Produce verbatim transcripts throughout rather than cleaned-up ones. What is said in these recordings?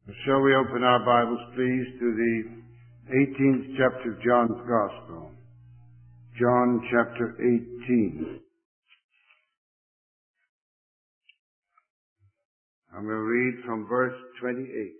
Shall we open our Bibles, please, to the eighteenth chapter of John's Gospel. John chapter eighteen. And we'll read from verse twenty-eight.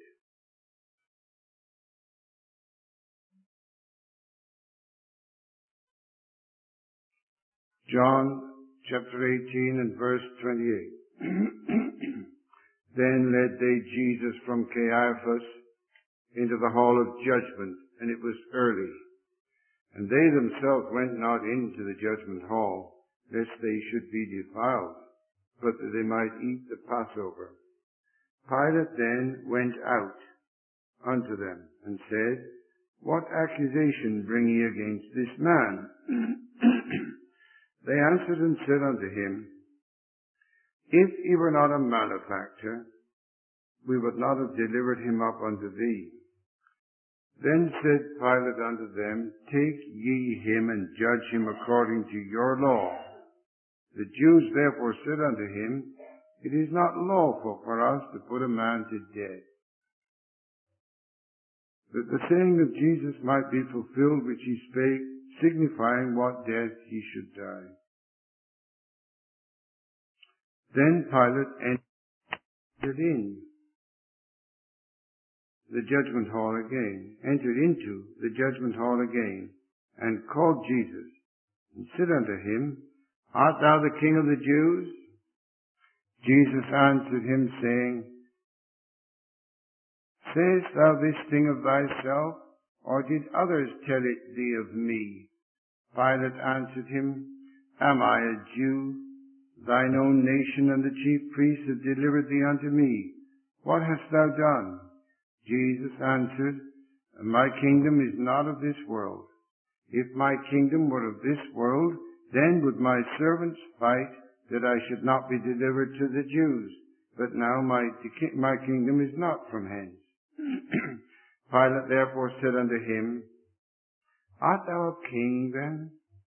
John chapter eighteen and verse twenty-eight. Then led they Jesus from Caiaphas into the hall of judgment, and it was early. And they themselves went not into the judgment hall, lest they should be defiled, but that they might eat the Passover. Pilate then went out unto them, and said, What accusation bring ye against this man? They answered and said unto him, If he were not a malefactor, we would not have delivered him up unto thee. Then said Pilate unto them, Take ye him and judge him according to your law. The Jews therefore said unto him, It is not lawful for us to put a man to death, that the saying of Jesus might be fulfilled which he spake, signifying what death he should die. Then Pilate entered in the judgment hall again, entered into the judgment hall again, and called Jesus, and said unto him, Art thou the King of the Jews? Jesus answered him, saying, Sayest thou this thing of thyself, or did others tell it thee of me? Pilate answered him, Am I a Jew? Thine own nation and the chief priests have delivered thee unto me. What hast thou done? Jesus answered, My kingdom is not of this world. If my kingdom were of this world, then would my servants fight that I should not be delivered to the Jews. But now my, my kingdom is not from hence. Pilate therefore said unto him, Art thou a king then?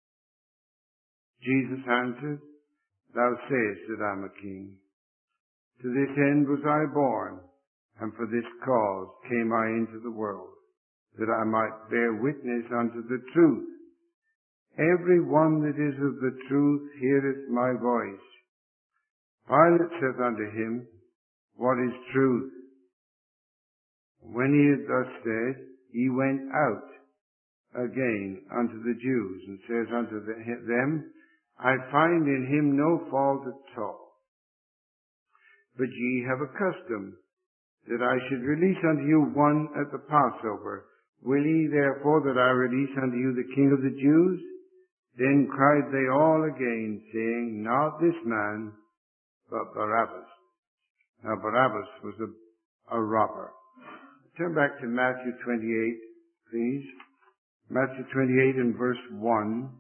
Jesus answered, Thou sayest that I am a king. To this end was I born, and for this cause came I into the world, that I might bear witness unto the truth. Every one that is of the truth heareth my voice. Pilate said unto him, What is truth? When he had thus said, he went out again unto the Jews, and says unto them, I find in him no fault at all. But ye have a custom, that I should release unto you one at the Passover. Will ye therefore that I release unto you the King of the Jews? Then cried they all again, saying, Not this man, but Barabbas. Now Barabbas was a, a robber. Turn back to Matthew twenty-eight, please. Matthew twenty-eight and verse one.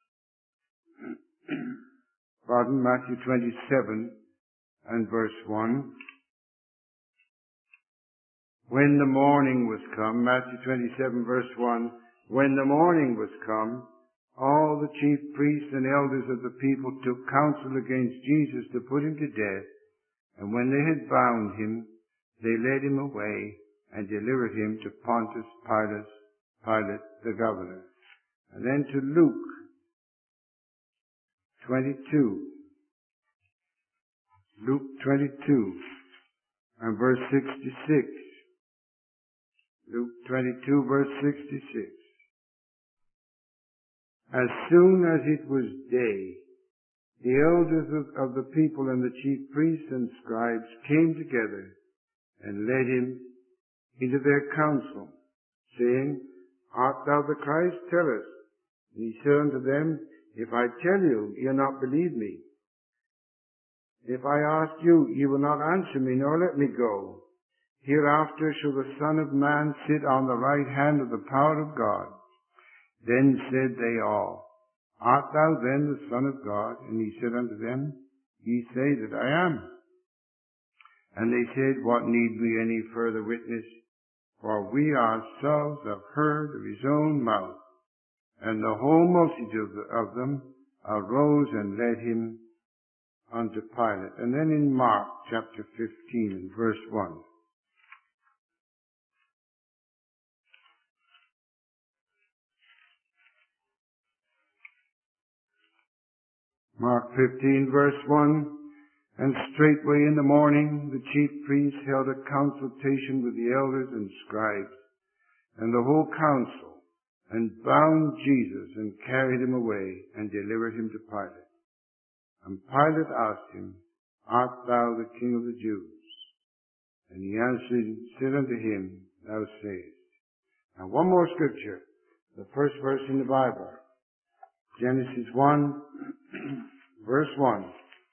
Pardon, Matthew twenty-seven and verse one. When the morning was come, Matthew twenty-seven verse one, when the morning was come, all the chief priests and elders of the people took counsel against Jesus to put him to death. And when they had bound him, they led him away and delivered him to Pontius Pilate, Pilate the governor. And then to Luke twenty-two. Luke twenty-two and verse sixty-six. Luke twenty-two verse sixty-six. As soon as it was day, the elders of, of the people and the chief priests and scribes came together and led him into their council, saying, Art thou the Christ? Tell us. And he said unto them, If I tell you, ye will not believe me. If I ask you, ye will not answer me, nor let me go. Hereafter shall the Son of Man sit on the right hand of the power of God. Then said they all, Art thou then the Son of God? And he said unto them, Ye say that I am. And they said, What need we any further witness? For we ourselves have heard of his own mouth. And the whole multitude of, the, of them arose and led him unto Pilate. And then in Mark chapter fifteen and verse one. Mark fifteen, verse one. And straightway in the morning the chief priests held a consultation with the elders and scribes and the whole council, and bound Jesus and carried him away and delivered him to Pilate. And Pilate asked him, Art thou the King of the Jews? And he answered and said unto him, Thou sayest. Now one more scripture, the first verse in the Bible. Genesis one, verse one.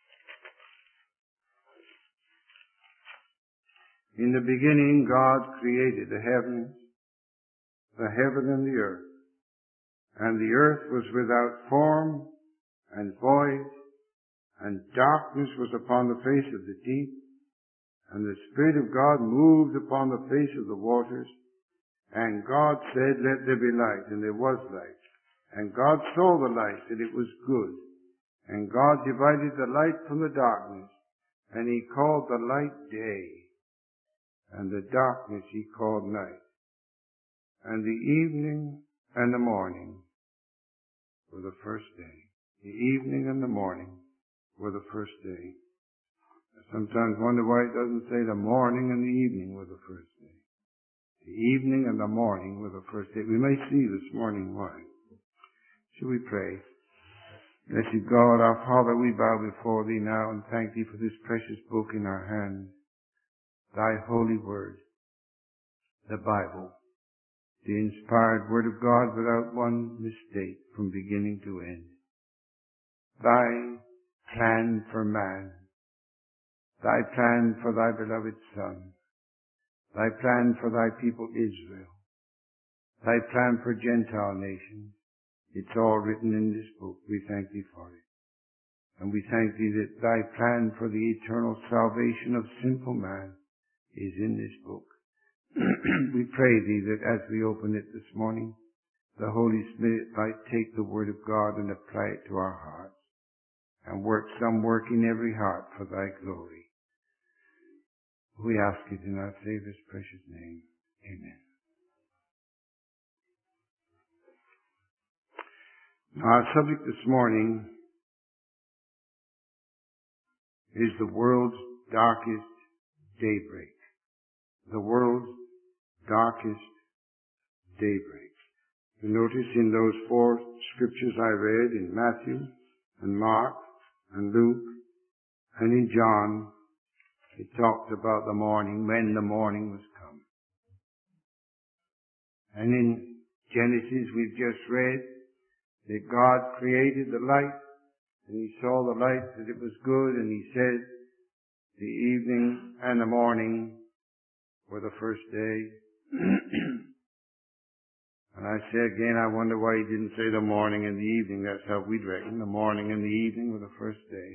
In the beginning God created the heavens, the heaven and the earth. And the earth was without form and void, and darkness was upon the face of the deep, and the Spirit of God moved upon the face of the waters. And God said, Let there be light, and there was light. And God saw the light, that it was good. And God divided the light from the darkness, and he called the light day, and the darkness he called night. And the evening and the morning were the first day. The evening and the morning were the first day. I sometimes wonder why it doesn't say the morning and the evening were the first day. The evening and the morning were the first day. We may see this morning why. Shall we pray? Blessed God, our Father, we bow before thee now and thank thee for this precious book in our hands, thy holy word, the Bible, the inspired word of God without one mistake from beginning to end. Thy plan for man, thy plan for thy beloved Son, thy plan for thy people Israel, thy plan for Gentile nations. It's all written in this book. We thank thee for it. And we thank thee that thy plan for the eternal salvation of sinful man is in this book. We pray thee that as we open it this morning, the Holy Spirit might take the word of God and apply it to our hearts and work some work in every heart for thy glory. We ask it in our Savior's precious name. Amen. Now, our subject this morning is the world's darkest daybreak. The world's darkest daybreak. You notice in those four scriptures I read in Matthew and Mark and Luke and in John, it talked about the morning, when the morning was come. And in Genesis we've just read that God created the light, and he saw the light that it was good, and he said the evening and the morning were the first day. And I say again, I wonder why he didn't say the morning and the evening. That's how we'd reckon. The morning and the evening were the first day.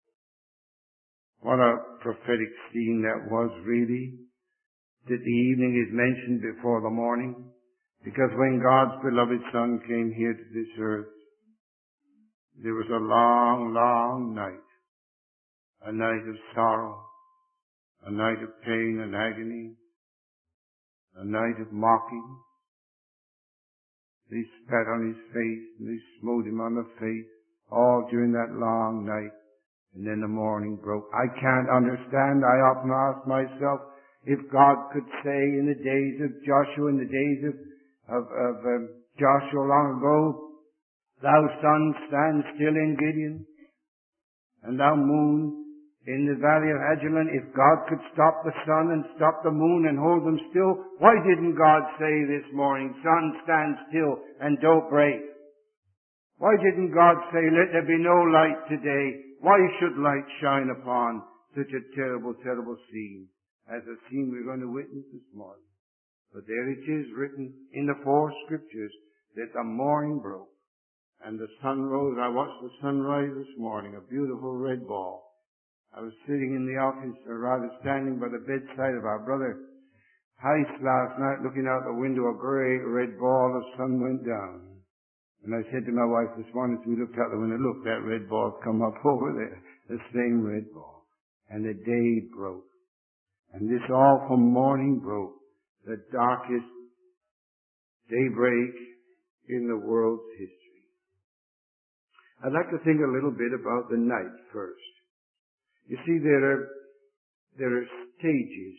What a prophetic scene that was, really, that the evening is mentioned before the morning. Because when God's beloved Son came here to this earth, there was a long, long night. A night of sorrow, a night of pain and agony, a night of mocking. They spat on his face, and they smote him on the face, all during that long night. And then the morning broke. I can't understand. I often ask myself if God could say in the days of Joshua, in the days of, of, of um, Joshua long ago, Thou sun stand still in Gideon, and thou moon in the valley of Ajalon. If God could stop the sun and stop the moon and hold them still, why didn't God say this morning, Sun, stand still and don't break? Why didn't God say, let there be no light today? Why should light shine upon such a terrible, terrible scene as the scene we're going to witness this morning? But there it is written in the four scriptures that the morning broke and the sun rose. I watched the sunrise this morning, a beautiful red ball. I was sitting in the office, or rather standing by the bedside of our brother Heiss last night, looking out the window, a great red ball of sun went down. And I said to my wife this morning as we looked out the window, look, that red ball's come up over there, the same red ball. And the day broke. And this awful morning broke, the darkest daybreak in the world's history. I'd like to think a little bit about the night first. You see, there are, there are stages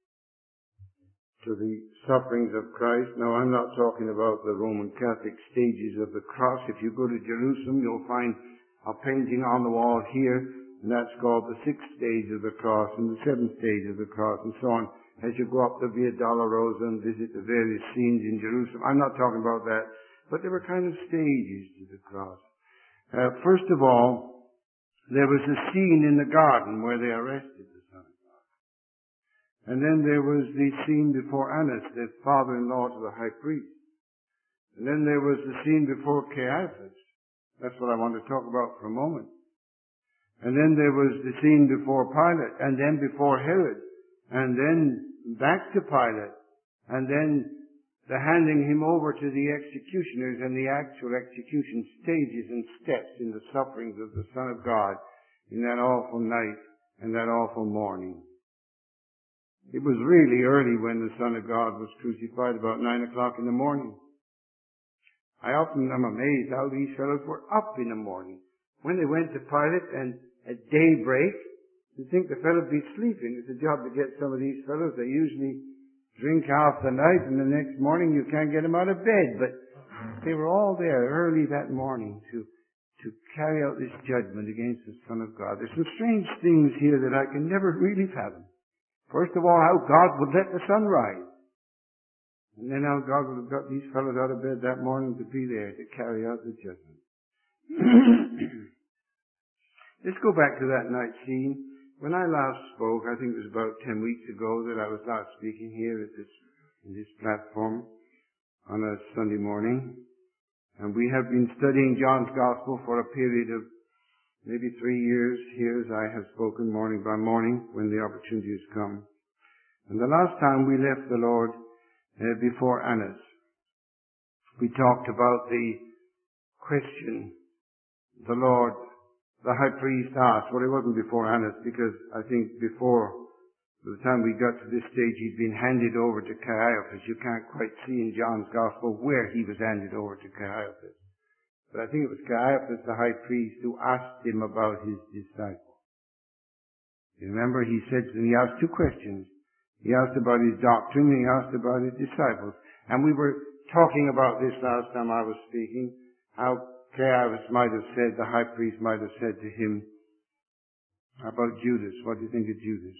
to the sufferings of Christ. Now, I'm not talking about the Roman Catholic stages of the cross. If you go to Jerusalem, you'll find a painting on the wall here, and that's called the sixth stage of the cross, and the seventh stage of the cross, and so on, as you go up the Via Dolorosa and visit the various scenes in Jerusalem. I'm not talking about that, but there were kind of stages to the cross. Uh, first of all, there was a scene in the garden where they arrested the Son of God. And then there was the scene before Annas, the father-in-law to the high priest. And then there was the scene before Caiaphas. That's what I want to talk about for a moment. And then there was the scene before Pilate, and then before Herod, and then back to Pilate, and then the handing him over to the executioners and the actual execution stages and steps in the sufferings of the Son of God in that awful night and that awful morning. It was really early when the Son of God was crucified, about nine o'clock in the morning. I often am amazed how these fellows were up in the morning. When they went to Pilate and at daybreak, you'd think the fellow would be sleeping. It's a job to get some of these fellows. They usually drink half the night, and the next morning you can't get them out of bed. But they were all there early that morning to to carry out this judgment against the Son of God. There's some strange things here that I can never really fathom. First of all, how God would let the sun rise. And then how God would have got these fellows out of bed that morning to be there to carry out the judgment. Let's go back to that night scene. When I last spoke, I think it was about ten weeks ago that I was last speaking here at this, in this platform on a Sunday morning. And we have been studying John's Gospel for a period of maybe three years here, as I have spoken morning by morning when the opportunity has come. And the last time we left the Lord uh, before Annas, we talked about the question the Lord the high priest asked. Well, it wasn't before Annas, because I think before, by the time we got to this stage, he'd been handed over to Caiaphas. You can't quite see in John's Gospel where he was handed over to Caiaphas. But I think it was Caiaphas, the high priest, who asked him about his disciples. You remember, he said to him, he asked two questions. He asked about his doctrine, and he asked about his disciples. And we were talking about this last time I was speaking, how Caiaphas might have said, the high priest might have said to him, about Judas, what do you think of Judas?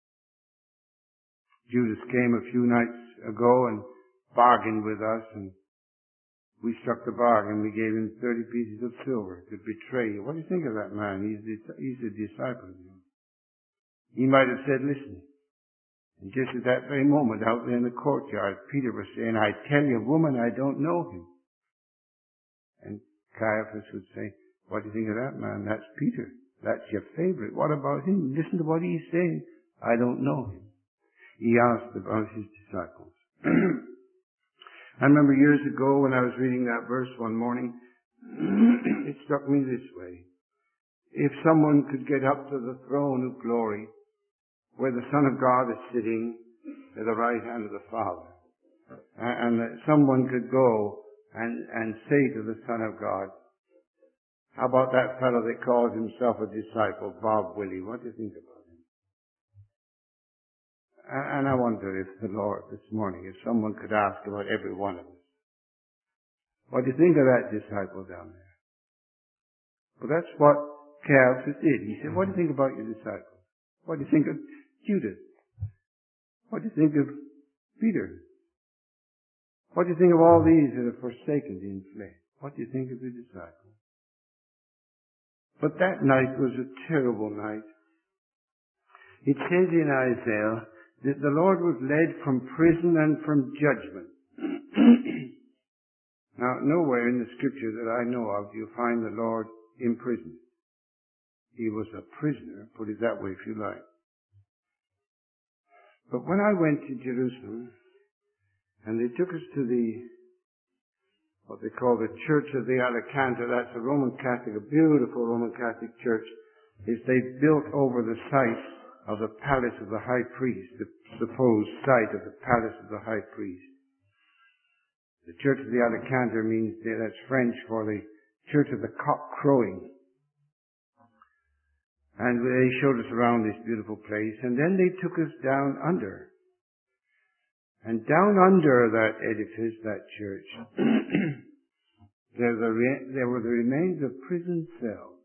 Judas came a few nights ago and bargained with us, and we struck the bargain. We gave him thirty pieces of silver to betray you. What do you think of that man? He's, he's a disciple of you. He might have said, listen. And just at that very moment, out there in the courtyard, Peter was saying, I tell you, woman, I don't know him. And Caiaphas would say, what do you think of that man? That's Peter. That's your favorite. What about him? Listen to what he's saying. I don't know him. He asked about his disciples. I remember years ago when I was reading that verse one morning, it struck me this way. If someone could get up to the throne of glory where the Son of God is sitting at the right hand of the Father, and that someone could go And, and say to the Son of God, how about that fellow that calls himself a disciple, Bob Willie? What do you think about him? And, and I wonder if the Lord this morning, if someone could ask about every one of us, what do you think of that disciple down there? Well, that's what Caiaphas did. He said, what do you think about your disciple? What do you think of Judas? What do you think of Peter? What do you think of all these that have forsaken the flesh? What do you think of the disciples? But that night was a terrible night. It says in Isaiah that the Lord was led from prison and from judgment. Now, nowhere in the scripture that I know of do you find the Lord in prison. He was a prisoner, put it that way if you like. But when I went to Jerusalem, and they took us to the, what they call the Church of the Alicanta. That's a Roman Catholic, a beautiful Roman Catholic church. Is they built over the site of the palace of the high priest, the supposed site of the palace of the high priest. The Church of the Alicanta means, that's French for the Church of the Cock Crowing. And they showed us around this beautiful place, and then they took us down under. And down under that edifice, that church, there, the re- there were the remains of prison cells.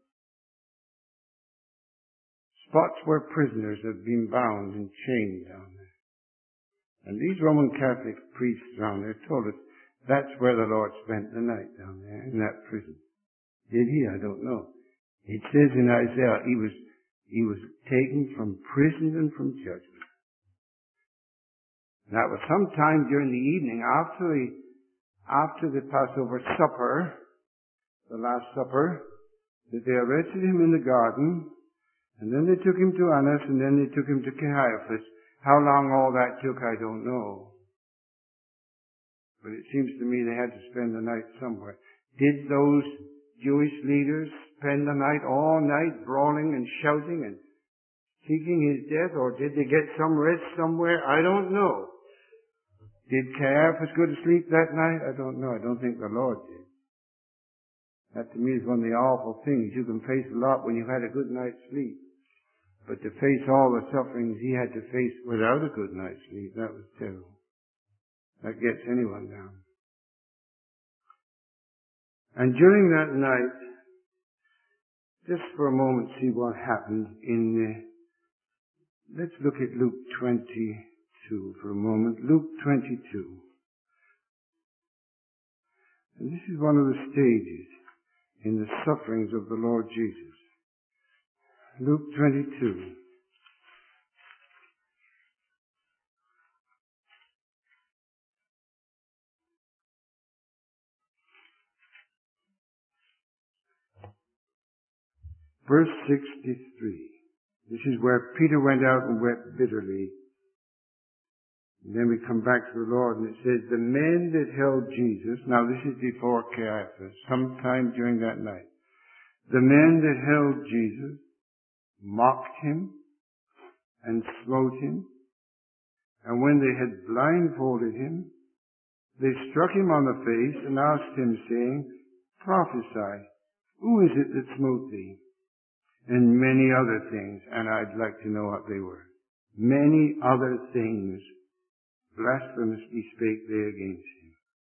Spots where prisoners had been bound and chained down there. And these Roman Catholic priests down there told us that's where the Lord spent the night down there, in that prison. Did he? I don't know. It says in Isaiah, he was, he was taken from prison and from judgment. That was sometime during the evening after the, after the Passover supper, the Last Supper, that they arrested him in the garden, and then they took him to Annas, and then they took him to Caiaphas. How long all that took, I don't know. But it seems to me they had to spend the night somewhere. Did those Jewish leaders spend the night, all night, brawling and shouting and seeking his death, or did they get some rest somewhere? I don't know. Did Caiaphas go to sleep that night? I don't know. I don't think the Lord did. That to me is one of the awful things. You can face a lot when you've had a good night's sleep. But to face all the sufferings he had to face without a good night's sleep, that was terrible. That gets anyone down. And during that night, just for a moment see what happened in the, let's look at Luke twenty-two for a moment. Luke twenty-two. And this is one of the stages in the sufferings of the Lord Jesus. Luke twenty-two. Verse sixty-three. This is where Peter went out and wept bitterly. And then we come back to the Lord, and it says, the men that held Jesus, now this is before Caiaphas, sometime during that night. The men that held Jesus mocked him and smote him. And when they had blindfolded him, they struck him on the face and asked him, saying, prophesy, who is it that smote thee? And many other things, and I'd like to know what they were. Many other things blasphemously spake they against him.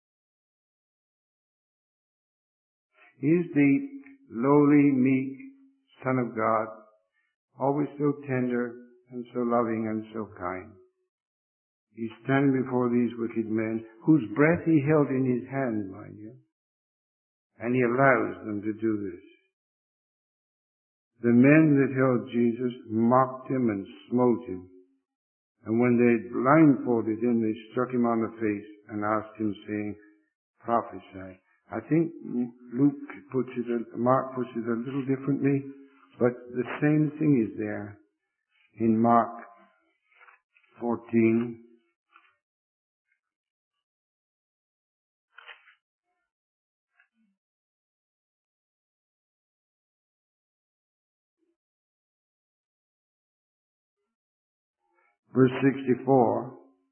He is the lowly, meek Son of God, always so tender and so loving and so kind. He's standing before these wicked men, whose breath he held in his hand, mind you. And he allows them to do this. The men that held Jesus mocked him and smote him. And when they had blindfolded him, they struck him on the face and asked him, saying, prophesy. I think Luke puts it, Mark puts it a little differently, but the same thing is there in Mark fourteen. Verse sixty-four,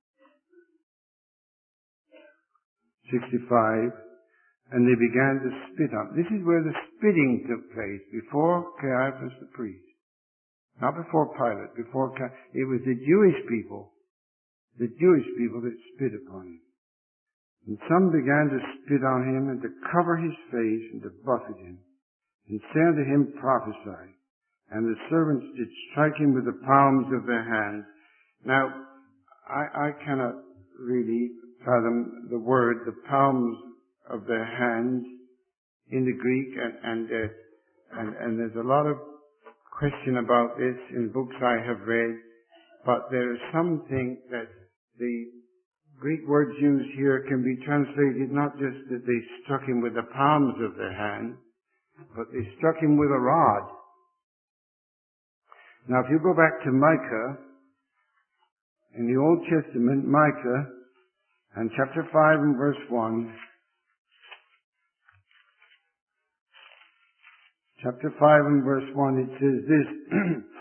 sixty-five, and they began to spit on. This is where the spitting took place, before Caiaphas the priest. Not before Pilate, before Ca- it was the Jewish people, the Jewish people that spit upon him. And some began to spit on him and to cover his face and to buffet him, and say unto him, prophesy. And the servants did strike him with the palms of their hands. Now, I, I cannot really fathom the word, the palms of their hands in the Greek, and and, uh, and and there's a lot of question about this in books I have read, but there is something that the Greek words used here can be translated not just that they struck him with the palms of their hands, but they struck him with a rod. Now, if you go back to Micah, in the Old Testament, Micah, and chapter five and verse one, chapter five and verse one, it says this,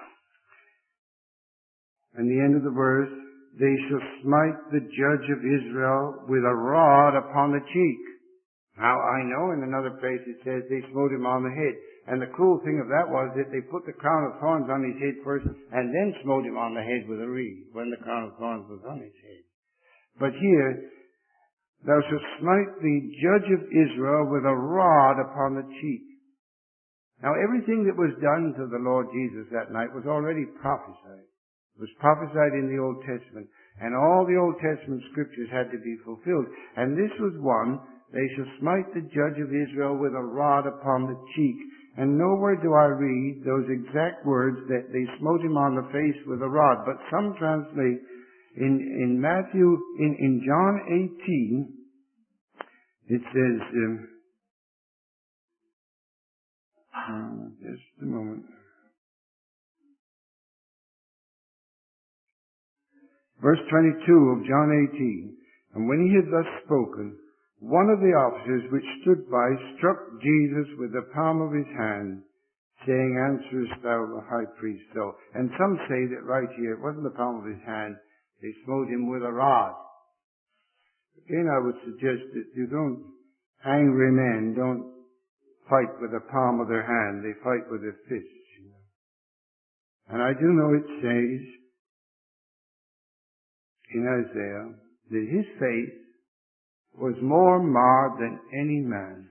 and the end of the verse, they shall smite the judge of Israel with a rod upon the cheek. Now, I know in another place it says they smote him on the head. And the cruel thing of that was that they put the crown of thorns on his head first and then smote him on the head with a reed when the crown of thorns was on his head. But here, thou shalt smite the judge of Israel with a rod upon the cheek. Now, everything that was done to the Lord Jesus that night was already prophesied. It was prophesied in the Old Testament. And all the Old Testament scriptures had to be fulfilled. And this was one, they shall smite the judge of Israel with a rod upon the cheek. And nowhere do I read those exact words that they smote him on the face with a rod. But some translate in, in Matthew, in, in John eighteen, it says, um, uh, just a moment. Verse twenty-two of John eighteen. And when he had thus spoken, one of the officers which stood by struck Jesus with the palm of his hand, saying, Answerest thou the high priest so? And some say that right here, it wasn't the palm of his hand, they smote him with a rod. Again, I would suggest that you don't, angry men don't fight with the palm of their hand, they fight with their fists. You know. And I do know it says in Isaiah that his face was more marred than any man.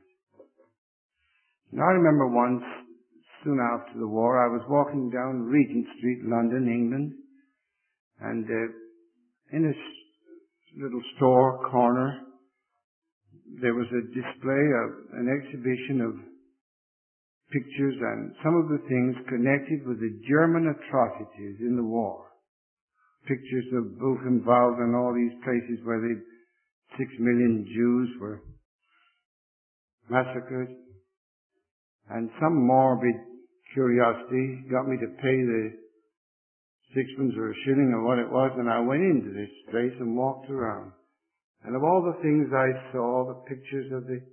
Now I remember once, soon after the war, I was walking down Regent Street, London, England, and uh, in a little store corner, there was a display of an exhibition of pictures and some of the things connected with the German atrocities in the war. Pictures of Buchenwald and all these places where they Six million Jews were massacred. And some morbid curiosity got me to pay the sixpence or a shilling or what it was, and I went into this place and walked around. And of all the things I saw, the pictures of the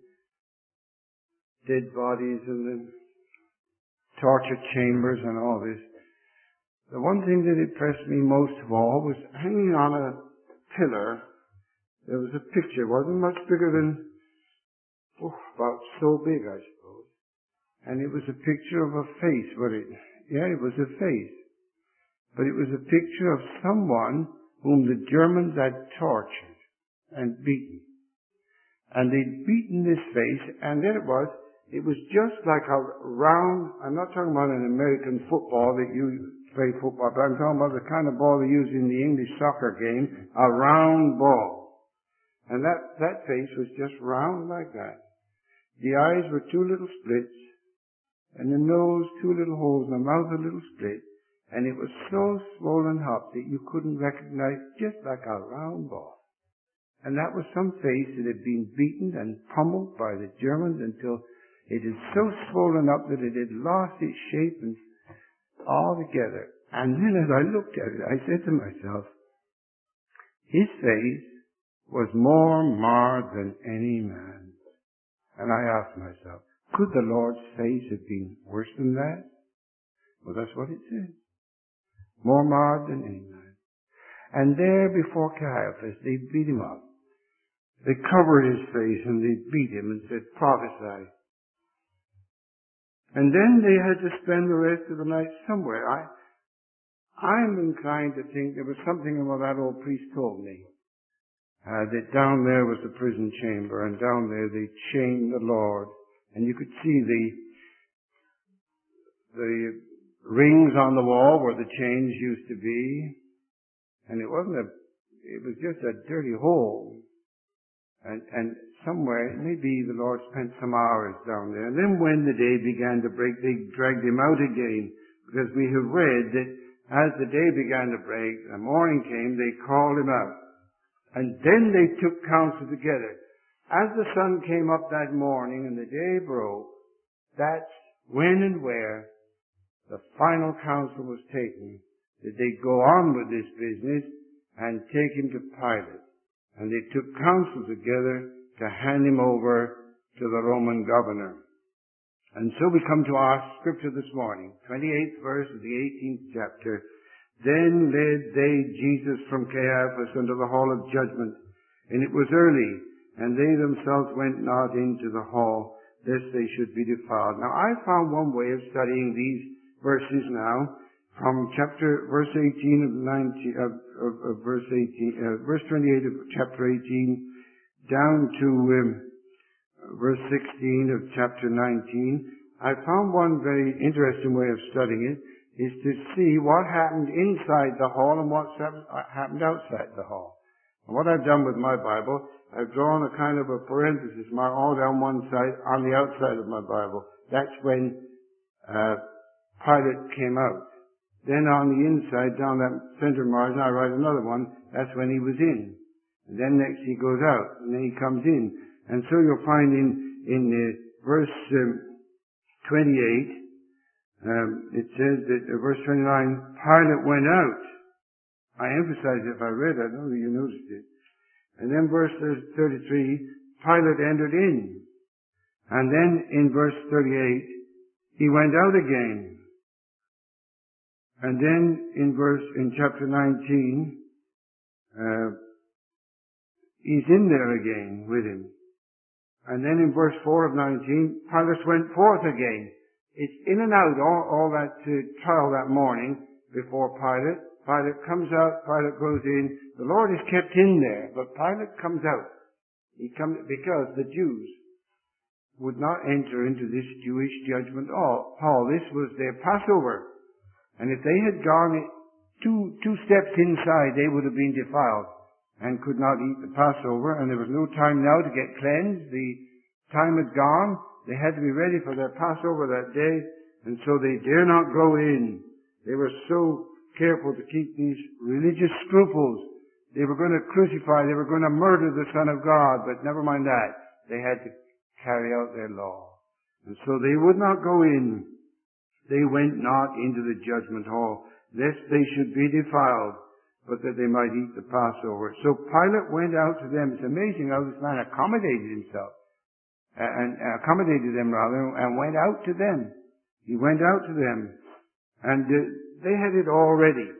dead bodies and the torture chambers and all this, the one thing that impressed me most of all was hanging on a pillar. There was a picture. It wasn't much bigger than, oh, about so big, I suppose. And it was a picture of a face. But it, yeah, it was a face. But it was a picture of someone whom the Germans had tortured and beaten. And they'd beaten this face, and there it was. It was just like a round, I'm not talking about an American football that you play football, but I'm talking about the kind of ball they use in the English soccer game, a round ball. And that, that face was just round like that. The eyes were two little splits, and the nose two little holes, and the mouth a little split, and it was so swollen up that you couldn't recognize, just like a round ball. And that was some face that had been beaten and pummeled by the Germans until it had so swollen up that it had lost its shape and altogether. And then as I looked at it, I said to myself, his face was more marred than any man. And I asked myself, could the Lord's face have been worse than that? Well, that's what it says. More marred than any man. And there before Caiaphas, they beat him up. They covered his face and they beat him and said, prophesy. And then they had to spend the rest of the night somewhere. I, I'm inclined to think there was something in what that old priest told me. Uh, that down there was the prison chamber, and down there they chained the Lord, and you could see the the rings on the wall where the chains used to be, and it wasn't a, it was just a dirty hole, and and somewhere maybe the Lord spent some hours down there, and then when the day began to break, they dragged him out again, because we have read that as the day began to break, the morning came, they called him out. And then they took counsel together. As the sun came up that morning and the day broke, that's when and where the final counsel was taken. That they go on with this business and take him to Pilate. And they took counsel together to hand him over to the Roman governor. And so we come to our scripture this morning, twenty-eighth verse of the eighteenth chapter. Then led they Jesus from Caiaphas unto the hall of judgment. And it was early, and they themselves went not into the hall, lest they should be defiled. Now I found one way of studying these verses now, from chapter, verse eighteen of nineteen, of, of, of verse eighteen, uh, verse twenty-eight of chapter eighteen, down to um, verse sixteen of chapter nineteen. I found one very interesting way of studying it, is to see what happened inside the hall and what happened outside the hall. And what I've done with my Bible, I've drawn a kind of a parenthesis mark all down one side on the outside of my Bible. That's when uh, Pilate came out. Then on the inside, down that center margin, I write another one. That's when he was in. And then next he goes out, and then he comes in. And so you'll find in in uh, verse um, twenty-eight, um, it says that uh, verse twenty-nine, Pilate went out. I emphasize if I read, I don't know if you noticed it. And then verse thirty-three, Pilate entered in. And then in verse thirty-eight, he went out again. And then in verse, in chapter nineteen, uh, he's in there again with him. And then in verse four of nineteen, Pilate went forth again. It's in and out, all, all that uh, trial that morning before Pilate. Pilate comes out, Pilate goes in. The Lord is kept in there, but Pilate comes out. He comes, because the Jews would not enter into this Jewish judgment hall. This was their Passover. And if they had gone two, two steps inside, they would have been defiled and could not eat the Passover. And there was no time now to get cleansed. The time had gone. They had to be ready for their Passover that day. And so they dare not go in. They were so careful to keep these religious scruples. They were going to crucify, they were going to murder the Son of God, but never mind that. They had to carry out their law. And so they would not go in. They went not into the judgment hall, lest they should be defiled, but that they might eat the Passover. So Pilate went out to them. It's amazing how this man accommodated himself, and accommodated them rather, and went out to them. He went out to them, and uh, they had it all ready.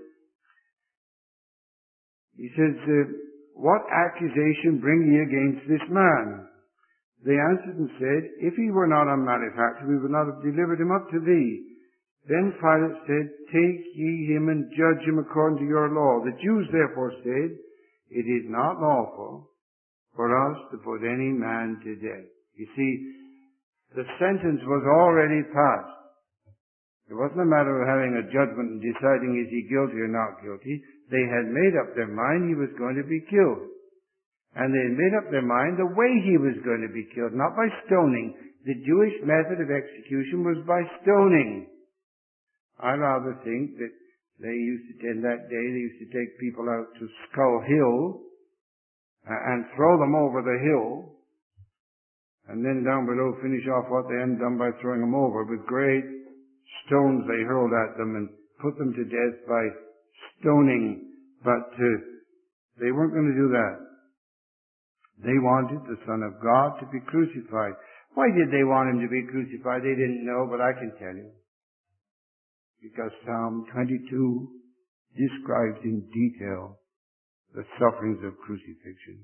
He says, uh, what accusation bring ye against this man? They answered and said, if he were not a malefactor, we would not have delivered him up to thee. Then Pilate said, take ye him and judge him according to your law. The Jews therefore said, it is not lawful for us to put any man to death. You see, the sentence was already passed. It wasn't a matter of having a judgment and deciding is he guilty or not guilty. They had made up their mind he was going to be killed. And they had made up their mind the way he was going to be killed, not by stoning. The Jewish method of execution was by stoning. I rather think that they used to, in that day, they used to take people out to Skull Hill and throw them over the hill, and then down below finish off what they hadn't done by throwing them over with great stones they hurled at them and put them to death by stoning. But uh, they weren't going to do that. They wanted the Son of God to be crucified. Why did they want him to be crucified? They didn't know, but I can tell you. Because Psalm twenty-two describes in detail the sufferings of crucifixion.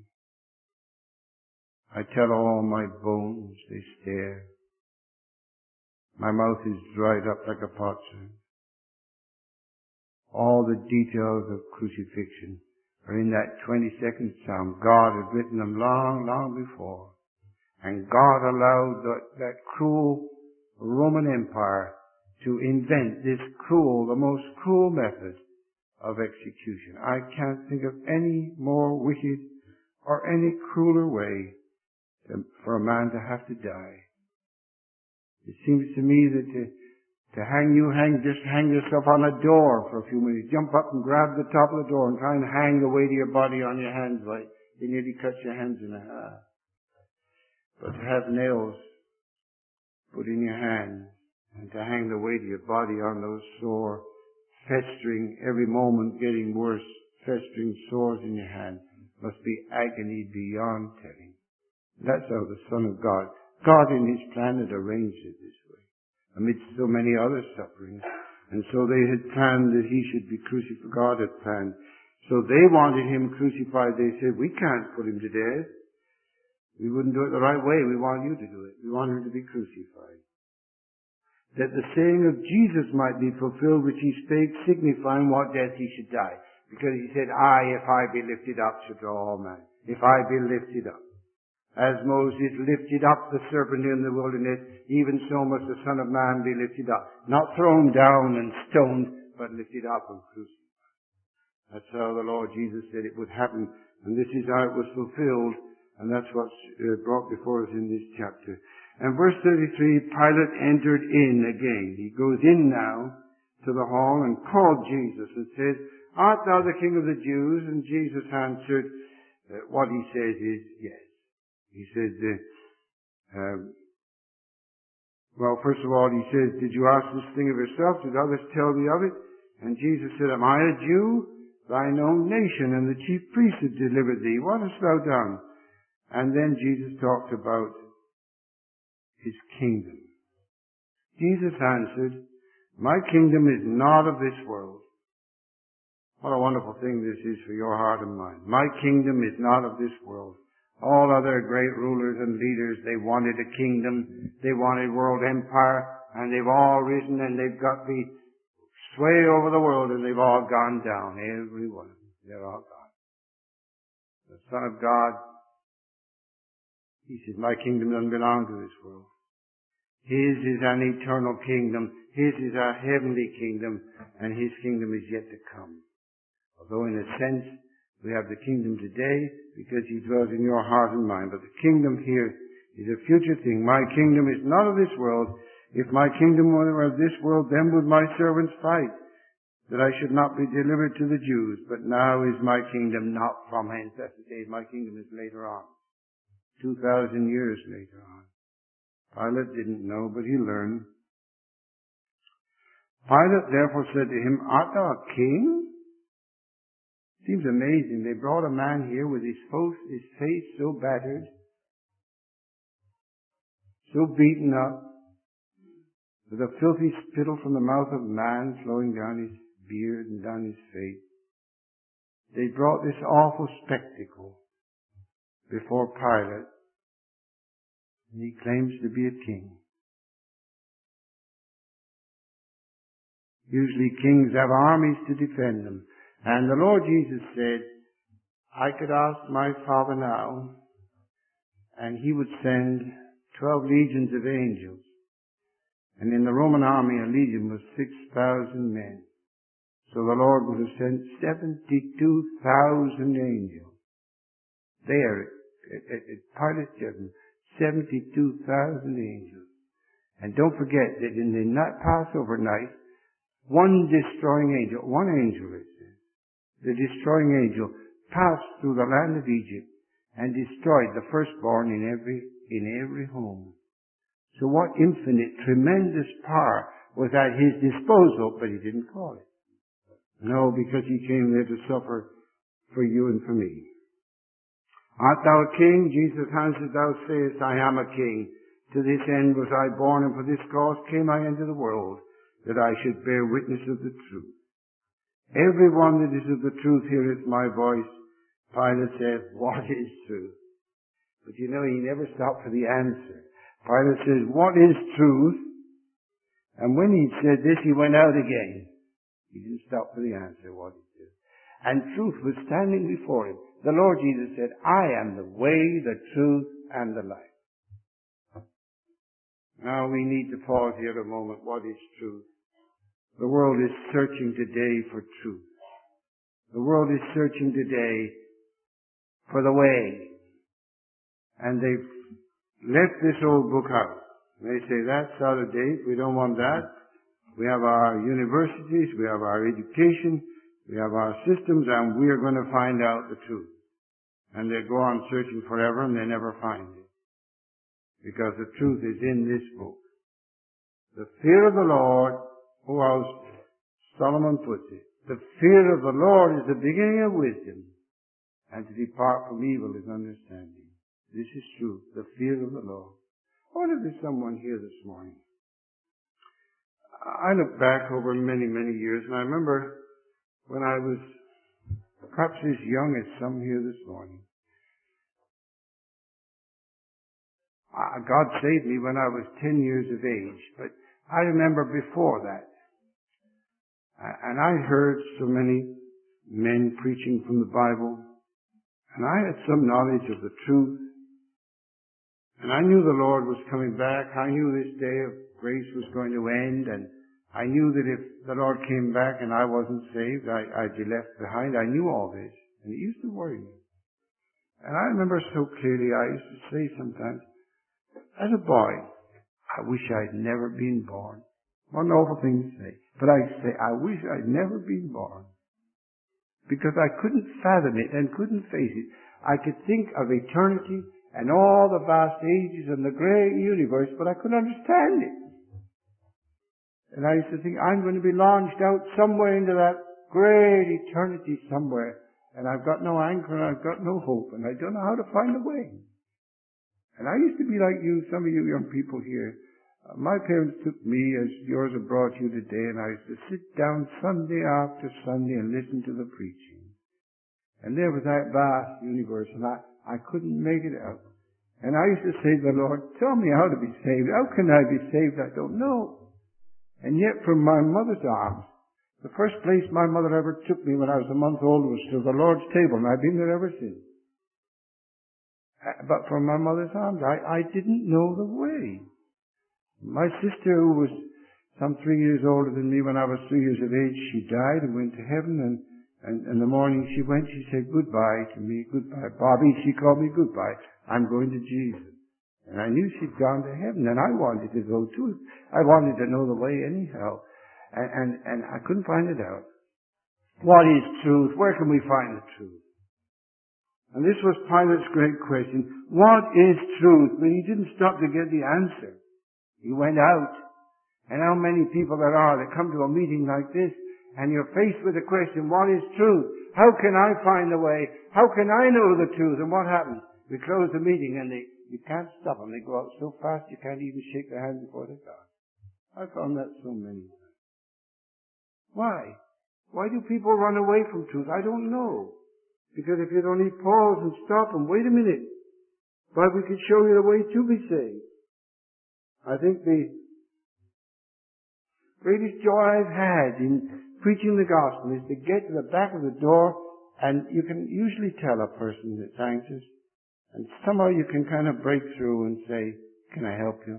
I tell all my bones, they stare. My mouth is dried up like a potsherd. All the details of crucifixion are in that twenty-second Psalm. God had written them long, long before. And God allowed that, that cruel Roman Empire to invent this cruel, the most cruel method of execution. I can't think of any more wicked or any crueler way to, for a man to have to die. It seems to me that to, to hang you, hang, just hang yourself on a door for a few minutes. Jump up and grab the top of the door and try and hang the weight of your body on your hands like you nearly cut your hands in half. But to have nails put in your hands, and to hang the weight of your body on those sore, festering, every moment getting worse, festering sores in your hand, must be agony beyond telling. That's how the Son of God, God in His plan had arranged it this way, amidst so many other sufferings. And so they had planned that He should be crucified. God had planned. So they wanted Him crucified. They said, we can't put Him to death. We wouldn't do it the right way. We want you to do it. We want him to be crucified. That the saying of Jesus might be fulfilled which he spake, signifying what death he should die. Because he said, I, if I be lifted up, shall draw all men. If I be lifted up. As Moses lifted up the serpent in the wilderness, even so must the Son of Man be lifted up. Not thrown down and stoned, but lifted up and crucified. That's how the Lord Jesus said it would happen. And this is how it was fulfilled. And that's what's uh, brought before us in this chapter. And verse thirty-three, Pilate entered in again. He goes in now to the hall and called Jesus and says, Art thou the King of the Jews? And Jesus answered, uh, what he says is, yes. He said, uh, um, well, first of all, he says, did you ask this thing of yourself? Did others tell thee of it? And Jesus said, Am I a Jew? Thine own nation and the chief priests have delivered thee. What hast thou done? And then Jesus talked about his kingdom. Jesus answered, My kingdom is not of this world. What a wonderful thing this is for your heart and mind. My kingdom is not of this world. All other great rulers and leaders, they wanted a kingdom, they wanted world empire, and they've all risen and they've got the sway over the world and they've all gone down. Every one of them. They're all gone. The Son of God, he says, my kingdom doesn't belong to this world. His is an eternal kingdom. His is a heavenly kingdom, and his kingdom is yet to come. Although in a sense, we have the kingdom today because he dwells in your heart and mind. But the kingdom here is a future thing. My kingdom is not of this world. If my kingdom were of this world, then would my servants fight, that I should not be delivered to the Jews. But now is my kingdom not from hence. That's the day my kingdom is later on. Two thousand years later on. Pilate didn't know, but he learned. Pilate therefore said to him, Art thou a king? Seems amazing. They brought a man here with his face, his face so battered, so beaten up, with a filthy spittle from the mouth of man flowing down his beard and down his face. They brought this awful spectacle before Pilate, and he claims to be a king. Usually kings have armies to defend them. And the Lord Jesus said, I could ask my Father now, and he would send twelve legions of angels. And in the Roman army, a legion was six thousand men. So the Lord would have sent seventy-two thousand angels. There, at, at, at Pilate's judgment, seventy-two thousand angels. And don't forget that in the night, Passover night, one destroying angel, one angel is there, the destroying angel, passed through the land of Egypt and destroyed the firstborn in every, in every home. So what infinite, tremendous power was at his disposal, but he didn't call it. No, because he came there to suffer for you and for me. Art thou a king? Jesus answered, Thou sayest, I am a king. To this end was I born, and for this cause came I into the world, that I should bear witness of the truth. Every one that is of the truth heareth my voice. Pilate said, What is truth? But you know, he never stopped for the answer. Pilate says, What is truth? And when he said this, he went out again. He didn't stop for the answer, what is truth? And truth was standing before him. The Lord Jesus said, I am the way, the truth, and the life. Now we need to pause here a moment. What is truth? The world is searching today for truth. The world is searching today for the way. And they've left this old book out. They say, that's out of date. We don't want that. We have our universities. We have our education. We have our systems, and we are going to find out the truth. And they go on searching forever, and they never find it. Because the truth is in this book. The fear of the Lord, oh, how Solomon puts it, the fear of the Lord is the beginning of wisdom, and to depart from evil is understanding. This is truth, the fear of the Lord. I wonder if there's someone here this morning. I look back over many, many years, and I remember when I was perhaps as young as some here this morning. Uh, God saved me when I was ten years of age, but I remember before that. Uh, and I heard so many men preaching from the Bible, and I had some knowledge of the truth, and I knew the Lord was coming back. I knew this day of grace was going to end, and I knew that if the Lord came back and I wasn't saved, I, I'd be left behind. I knew all this, and it used to worry me. And I remember so clearly, I used to say sometimes, as a boy, I wish I'd never been born. What an awful thing to say. But I'd say, I wish I'd never been born. Because I couldn't fathom it and couldn't face it. I could think of eternity and all the vast ages and the great universe, but I couldn't understand it. And I used to think, I'm going to be launched out somewhere into that great eternity somewhere. And I've got no anchor and I've got no hope and I don't know how to find a way. And I used to be like you, some of you young people here. Uh, my parents took me, as yours have brought you today, and I used to sit down Sunday after Sunday and listen to the preaching. And there was that vast universe, and I, I couldn't make it out. And I used to say to the Lord, tell me how to be saved. How can I be saved? I don't know. And yet from my mother's arms, the first place my mother ever took me when I was a month old was to the Lord's table, and I've been there ever since. But from my mother's arms, I, I didn't know the way. My sister, who was some three years older than me when I was three years of age, she died and went to heaven, and, and in the morning she went, she said goodbye to me, goodbye. Bobby, she called me goodbye. I'm going to Jesus. And I knew she'd gone to heaven, and I wanted to go too. I wanted to know the way anyhow. And, and, and I couldn't find it out. What is truth? Where can we find the truth? And this was Pilate's great question. What is truth? But he didn't stop to get the answer. He went out. And how many people there are that come to a meeting like this, and you're faced with the question, what is truth? How can I find the way? How can I know the truth? And what happens? We close the meeting and they, you can't stop them. They go out so fast you can't even shake their hand before they're gone. I found that so many times. Why? Why do people run away from truth? I don't know. Because if you'd only pause and stop and wait a minute, but we could show you the way to be saved. I think the greatest joy I've had in preaching the gospel is to get to the back of the door, and you can usually tell a person that's anxious, and somehow you can kind of break through and say, can I help you?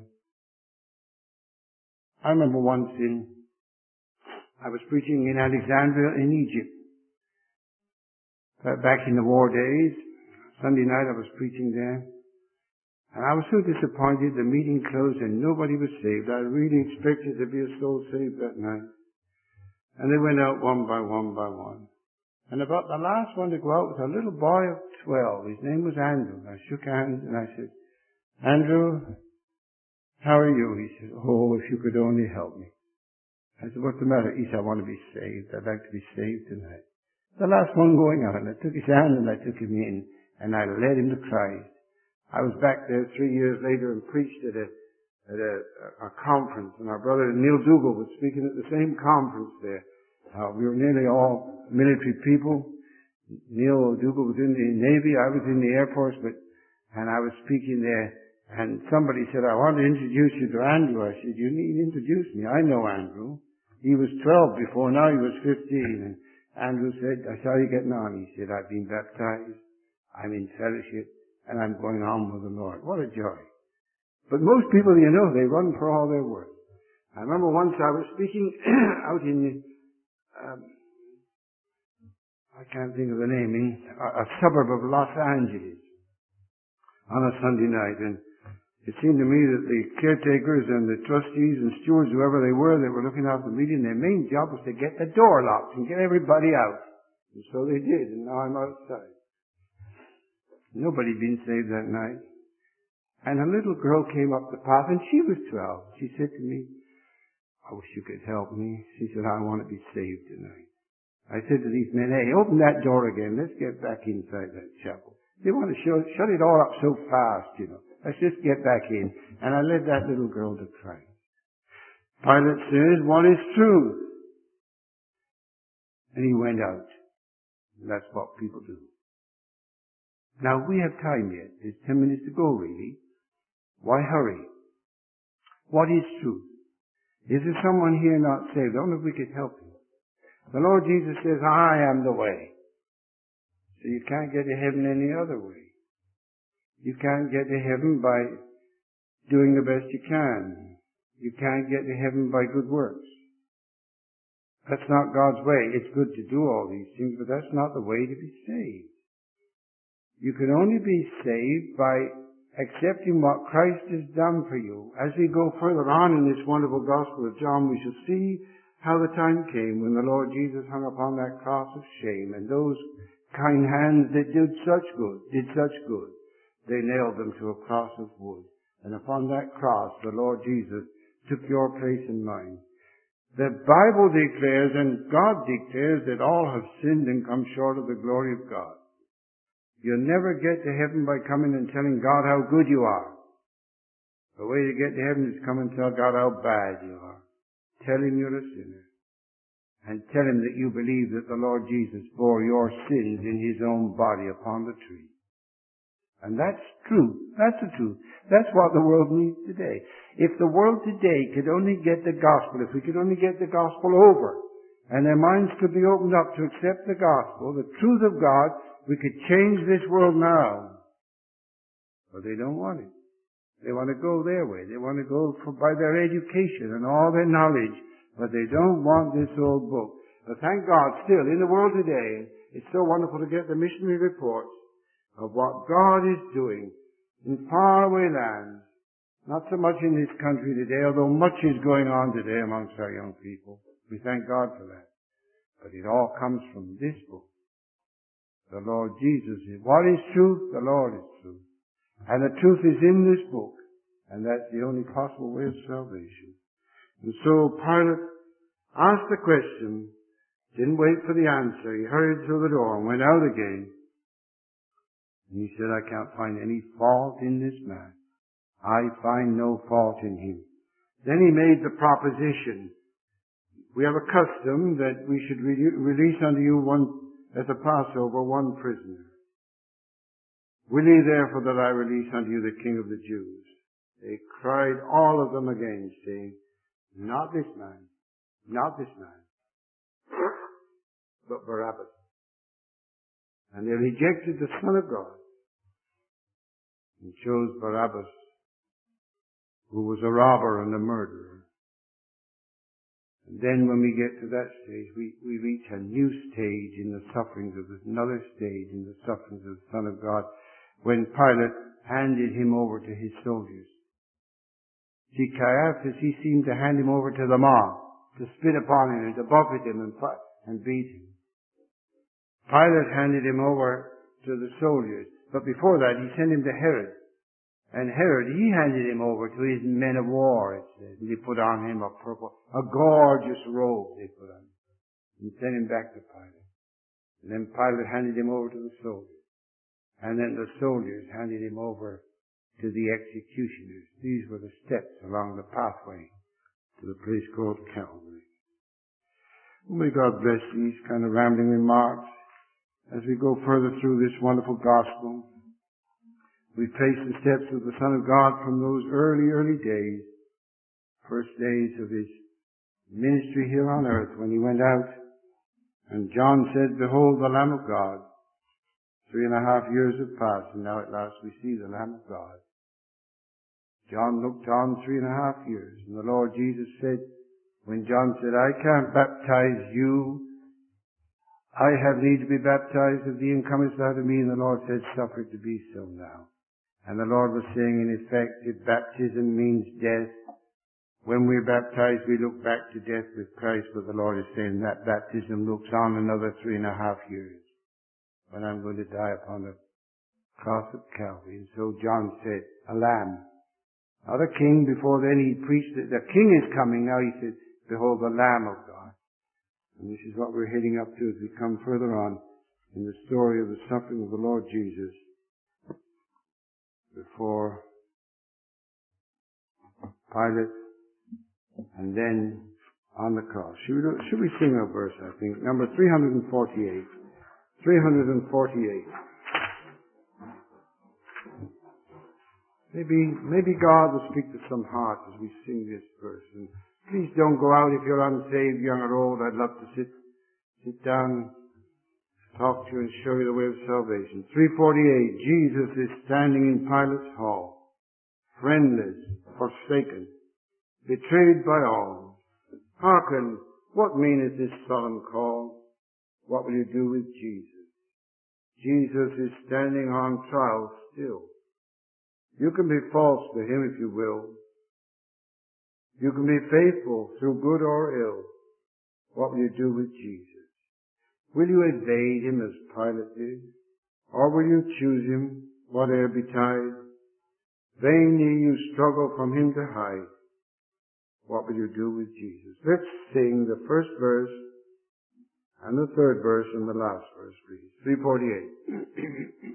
I remember once in, I was preaching in Alexandria in Egypt. Back in the war days, Sunday night I was preaching there. And I was so disappointed, the meeting closed and nobody was saved. I really expected to be a soul saved that night. And they went out one by one by one. And about the last one to go out was a little boy of twelve. His name was Andrew. I shook hands and I said, Andrew, how are you? He said, oh, if you could only help me. I said, what's the matter? He said, I want to be saved. I'd like to be saved tonight. The last one going out, and I took his hand and I took him in, and I led him to Christ. I was back there three years later and preached at a, at a, a conference, and our brother Neil Dougal was speaking at the same conference there. Uh, we were nearly all military people. Neil Dougal was in the Navy, I was in the Air Force, but, and I was speaking there, and somebody said, I want to introduce you to Andrew. I said, you need to introduce me. I know Andrew. He was twelve before, now he was fifteen, and Andrew said, I saw you getting on. He said, I've been baptized, I'm in fellowship, and I'm going on with the Lord. What a joy. But most people, you know, they run for all they're worth. I remember once I was speaking out in the, um, I can't think of the name, in a, a suburb of Los Angeles on a Sunday night, and it seemed to me that the caretakers and the trustees and stewards, whoever they were, that were looking after the meeting, their main job was to get the door locked and get everybody out. And so they did, and now I'm outside. Nobody had been saved that night. And a little girl came up the path, and she was twelve. She said to me, I wish you could help me. She said, I want to be saved tonight. I said to these men, hey, open that door again. Let's get back inside that chapel. They want to show, shut it all up so fast, you know. Let's just get back in. And I led that little girl to Christ. Pilate says, what is truth? And he went out. And that's what people do. Now, we have time yet. There's ten minutes to go, really. Why hurry? What is truth? Is there someone here not saved? I wonder if we could help you. The Lord Jesus says, I am the way. So you can't get to heaven any other way. You can't get to heaven by doing the best you can. You can't get to heaven by good works. That's not God's way. It's good to do all these things, but that's not the way to be saved. You can only be saved by accepting what Christ has done for you. As we go further on in this wonderful Gospel of John, we shall see how the time came when the Lord Jesus hung upon that cross of shame, and those kind hands that did such good, did such good, they nailed them to a cross of wood. And upon that cross, the Lord Jesus took your place and mine. The Bible declares, and God declares, that all have sinned and come short of the glory of God. You'll never get to heaven by coming and telling God how good you are. The way to get to heaven is come and tell God how bad you are. Tell Him you're a sinner. And tell Him that you believe that the Lord Jesus bore your sins in His own body upon the tree. And that's true. That's the truth. That's what the world needs today. If the world today could only get the gospel, if we could only get the gospel over, and their minds could be opened up to accept the gospel, the truth of God, we could change this world now. But they don't want it. They want to go their way. They want to go for, by their education and all their knowledge. But they don't want this old book. But thank God, still, in the world today, it's so wonderful to get the missionary reports of what God is doing in faraway lands. Not so much in this country today, although much is going on today amongst our young people. We thank God for that. But it all comes from this book. The Lord Jesus is. What is truth? The Lord is truth. And the truth is in this book. And that's the only possible way of salvation. And so Pilate asked the question, didn't wait for the answer. He hurried through the door and went out again. And he said, I can't find any fault in this man. I find no fault in him. Then he made the proposition. We have a custom that we should re- release unto you one, as a Passover, one prisoner. Will ye therefore that I release unto you the King of the Jews? They cried all of them again, saying, not this man, not this man, but Barabbas. And they rejected the Son of God and chose Barabbas, who was a robber and a murderer. And then when we get to that stage, we, we reach a new stage in the sufferings of this, another stage in the sufferings of the Son of God, when Pilate handed him over to his soldiers. See, Caiaphas, he seemed to hand him over to the mob, to spit upon him and to buffet him and, and beat him. Pilate handed him over to the soldiers, but before that he sent him to Herod. And Herod, he handed him over to his men of war, it says. And they put on him a purple, a gorgeous robe they put on him. And sent him back to Pilate. And then Pilate handed him over to the soldiers. And then the soldiers handed him over to the executioners. These were the steps along the pathway to the place called Calvary. May God bless these kind of rambling remarks as we go further through this wonderful gospel. We trace the steps of the Son of God from those early, early days, first days of His ministry here on earth when He went out. And John said, behold the Lamb of God. Three and a half years have passed, and now at last we see the Lamb of God. John looked on three and a half years, and the Lord Jesus said, when John said, I can't baptize you, I have need to be baptized of thee, and comest thou to me? And the Lord said, suffer it to be so now. And the Lord was saying, in effect, if baptism means death, when we're baptized, we look back to death with Christ, but the Lord is saying that baptism looks on another three and a half years, when I'm going to die upon the cross of Calvary. And so John said, a lamb, not a king. Before then he preached that the king is coming. Now he said, behold the Lamb of God. And this is what we're heading up to as we come further on in the story of the suffering of the Lord Jesus before Pilate and then on the cross. Should we, do, should we sing a verse, I think? Number three forty-eight. three forty-eight. Maybe, maybe God will speak to some hearts as we sing this verse. And please don't go out if you're unsaved, young or old. I'd love to sit, sit down, talk to you and show you the way of salvation. three forty-eight, Jesus is standing in Pilate's hall, friendless, forsaken, betrayed by all. Hearken, what meaneth this solemn call? What will you do with Jesus? Jesus is standing on trial still. You can be false to him if you will. You can be faithful through good or ill. What will you do with Jesus? Will you evade him as Pilate did? Or will you choose him, whate'er betide? Vainly you struggle from him to hide. What will you do with Jesus? Let's sing the first verse and the third verse and the last verse, please. three forty-eight.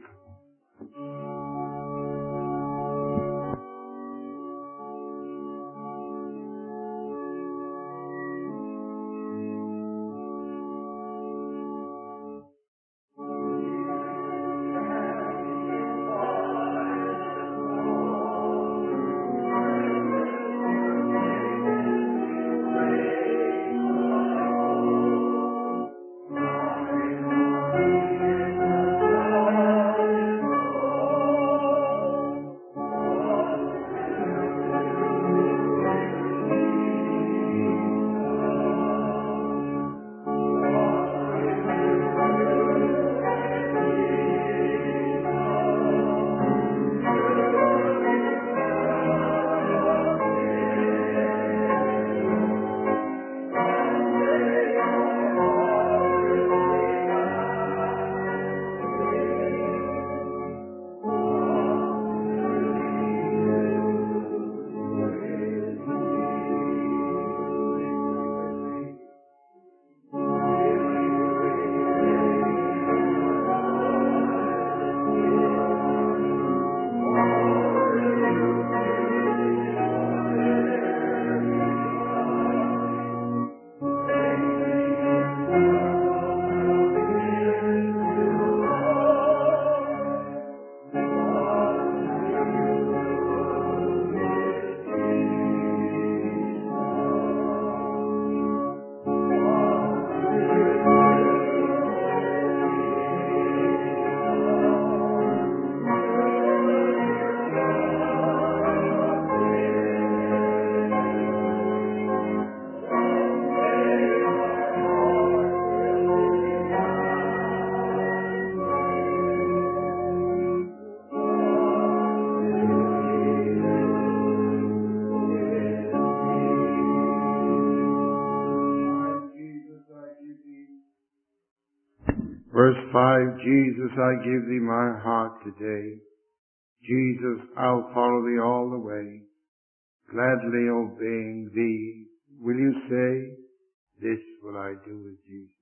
Verse five, Jesus, I give thee my heart today. Jesus, I'll follow thee all the way. Gladly obeying thee, will you say, this will I do with Jesus.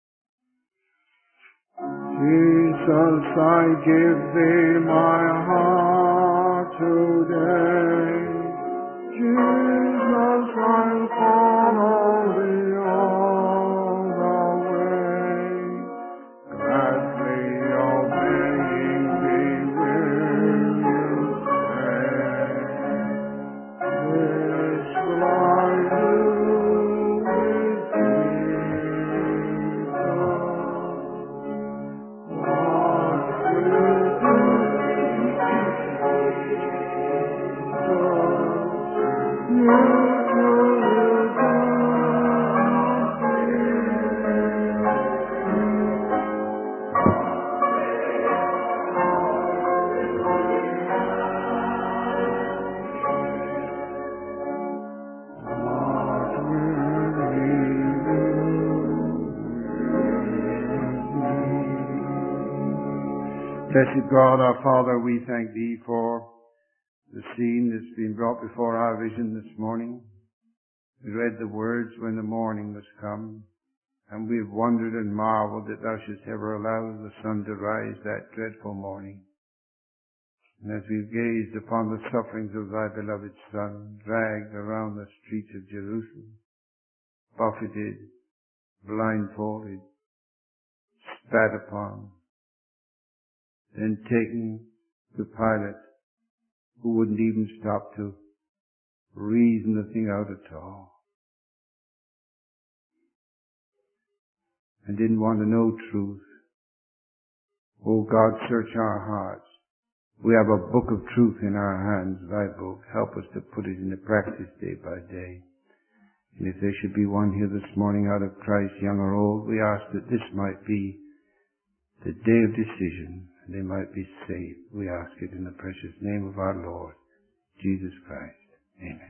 Jesus, I give thee my heart today. Jesus, I'll follow thee all the way. Gladly obeying thee, will you say, this will I do with Jesus. What will you do? You Blessed God, our Father, we thank Thee for the scene that's been brought before our vision this morning. We read the words when the morning was come, and we've wondered and marveled that Thou shouldst ever allow the sun to rise that dreadful morning. And as we've gazed upon the sufferings of Thy beloved Son, dragged around the streets of Jerusalem, buffeted, blindfolded, spat upon, then taken to Pilate, who wouldn't even stop to reason the thing out at all, and didn't want to know truth. Oh God, search our hearts. We have a book of truth in our hands, thy book. Help us to put it into practice day by day. And if there should be one here this morning out of Christ, young or old, we ask that this might be the day of decision, and they might be saved. We ask it in the precious name of our Lord, Jesus Christ. Amen.